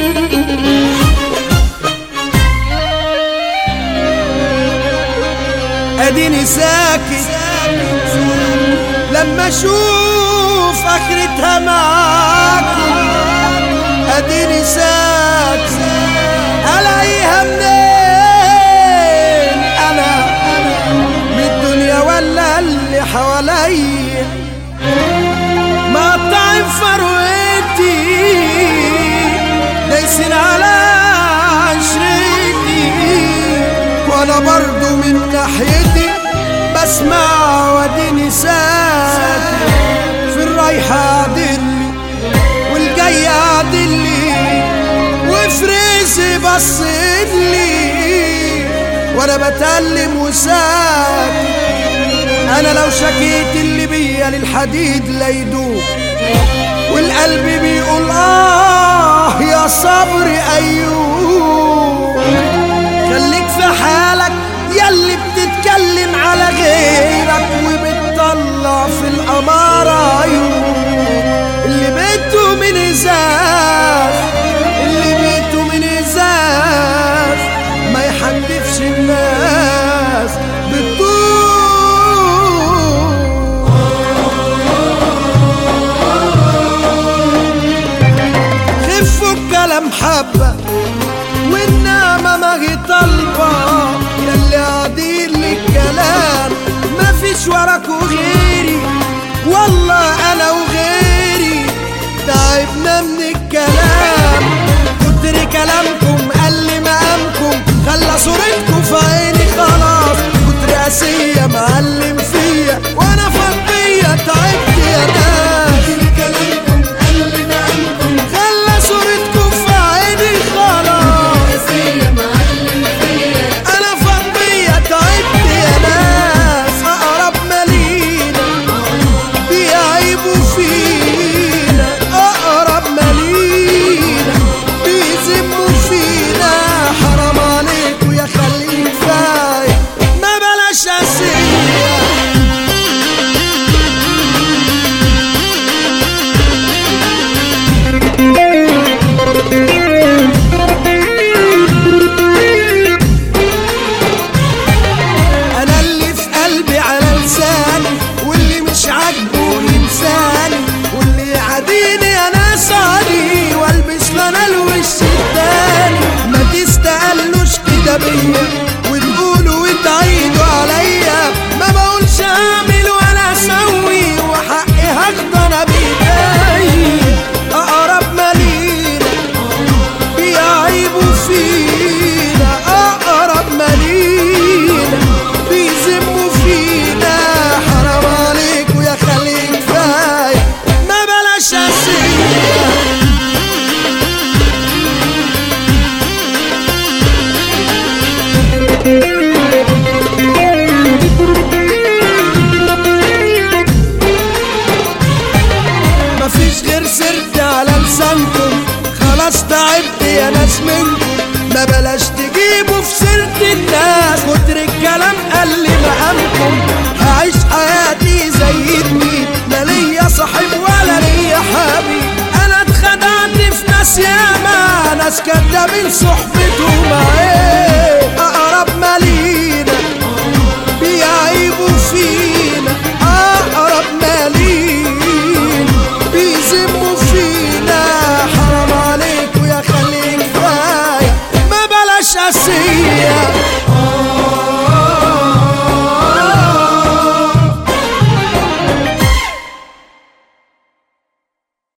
اديني ساكت لما اشوف اخرتها معاكم، اديني ساكت الاقيها منين انا من الدنيا ولا اللي حواليا، مقطعين فروتي دايسين على عشرتي، وانا برضو من ناحيتي بسمع واديني ساكت، في الرايحة عدلي والجاي عدلي وفي رزقي بصلي وانا بتألم وساكت. انا لو شكيت اللي بيا للحديد لا يدوب، والقلب بيقول يا صبر ايوب. خليك في حالك ياللي بتتكلم على غيرك وبتطلع في الأمارة عيوب، اللي بيته من ازاز، اللي بيته من ازاز ما يحدفش الناس بالطول. خفوا الكلام حبة والنعمة ما هي طالبة، ياللي قاعدين للكلام مفيش وراكوا غيري، والله انا وغيري تعبنا من الكلام. كتر كلامكم قل مقامكم خلى صورتكم في عيني خلاص، كتر قاسية معلم فيا وانا فضية تعبت يا ناس. كتر كلامكم قل مقامكم خلى صورتكم في عيني خلاص، انا فضية تعبت يا ناس. اقرب مالينا بيعيبوا فينا، اقرب مالينا بيذموا فينا، حرام عليكوا يا خليك فايق ما بلاش اسية. انا اللي في قلبي على لساني، واللي مش عاجبه ينساني، واللي يعاديني انا صادي والبس لنا الوش التاني. ما تستقلوش كده بيا وتقولوا وتعيدوا عليا، ما بقولش اعمل ولا اسوي وحقي هاخده انا بايديا. اقرب مالينا بيعيبوا فينا، اقرب مالينا بيذموا فينا، حرام عليكوا يا خليك فايق ما بلاش اسية. مفيش غير سيرتي على لسانكم، خلاص تعبت يا ناس منكم، ما بلاش تجيبوا في سيرة الناس. كتر الكلام قل مقامكم، هعيش حياتي زي اتنين، لا ليا صاحب ولا ليا حبيب. انا اتخدعت في ناس ياما، ناس كدابين صحبتهم عيب.